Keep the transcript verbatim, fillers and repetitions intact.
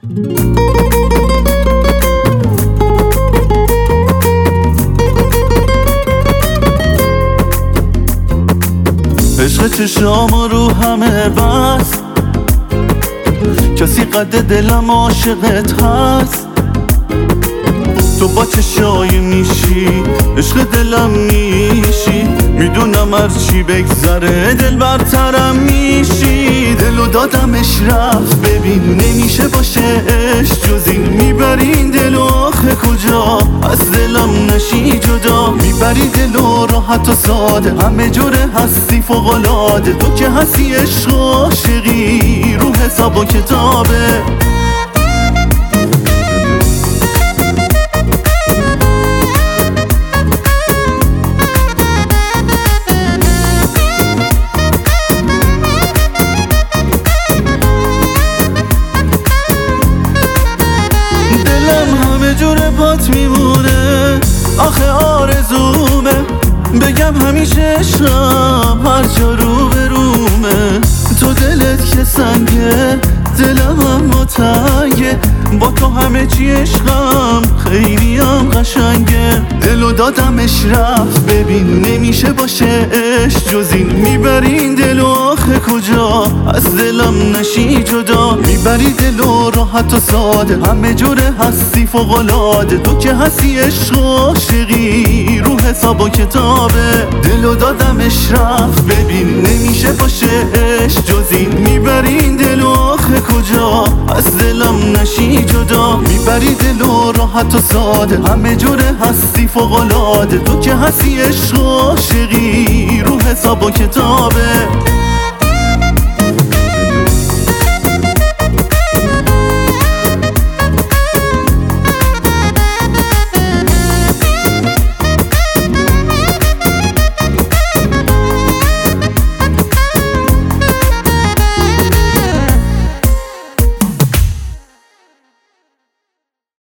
عشق چشام رو همه بس، کسی قد دلم عاشقت هست. تو با چشای میشی عشق دلم میشی، میدونم هر چی بگذره دل برترم میشی. دلو دادمش رفت ببین نمیشه باشه عشق جز این. میبری این دلو آخه کجا از دلم نشی جدا. میبری دلو راحت و ساده همه جوره هستی فوق‌العاده. تو که هستی عشق و عاشقی رو حساب و کتابه. جوره پات میمونه آخه آرزومه، بگم همیشه عشقم هر جا رو به رومه. تو دلت که سنگه دلم هم تنگه، با تو همه چی عشقم خیلی هم قشنگه. دلو دادمش رفت ببین نمیشه باشه عشق جز این. میبری این دلو آخه کجا از دلم نشی جدا. میبری دلو راحت و ساده همه جوره هستی فوق‌العاده. تو که هستی عشق و عاشقی رو حساب و کتابه. دلو دادمش رفت ببین نمیشه باشه عشق جز این. میبری این دلو آخه کجا از دلم نشی جدا. میبری دلو راحت و ساده همه جوره هستی فوق‌العاده. تو که هستی عشق و عاشقی رو حساب و کتابه.